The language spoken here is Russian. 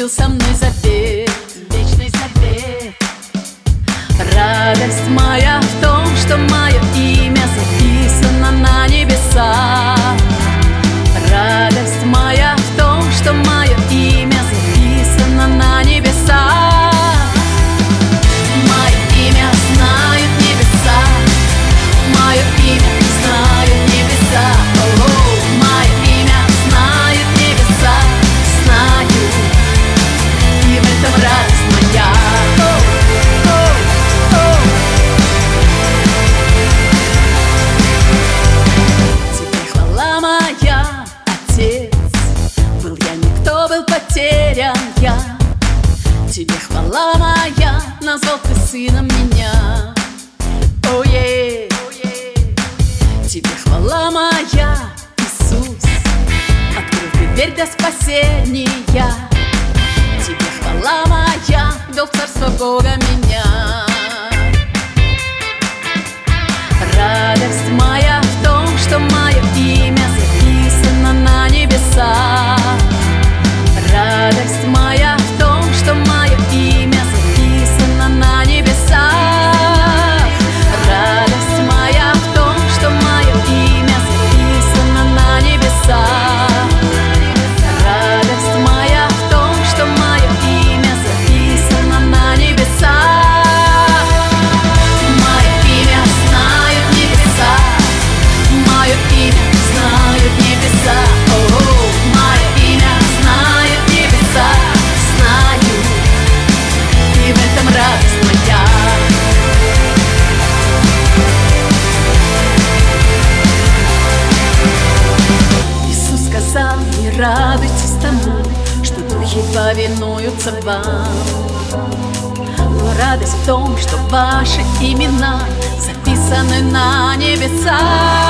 заключил со мной завет, вечный завет. Радость моя в том, что мое имя записано на небесах. Радость моя в том, что мое имя записано на небесах. Мое имя знают небеса, мое имя знают небеса. Мое имя знают небеса, знаю, и в этом радость моя. Тебе хвала моя, Отец, был я никто, был потерян я. Тебе хвала моя, назвал ты сыном меня. О-е. Тебе хвала моя, Иисус, открыл ты дверь для спасения. Тебе хвала моя, ввел в царство Бога меня. Радость моя в том, что мое имя записано на небесах. Радость моя в том, что мое имя записано на небесах. Радость моя в том, что мое имя записано на небесах. Радость моя в том, что мое имя записано на небесах. Мое имя знают небеса, мое имя знают небеса. Мое имя знают небеса, знаю, и в этом радость моя. Иисус сказал: не радуйтесь тому, что духи повинуются вам, но радость в том, что ваши имена записаны на небесах.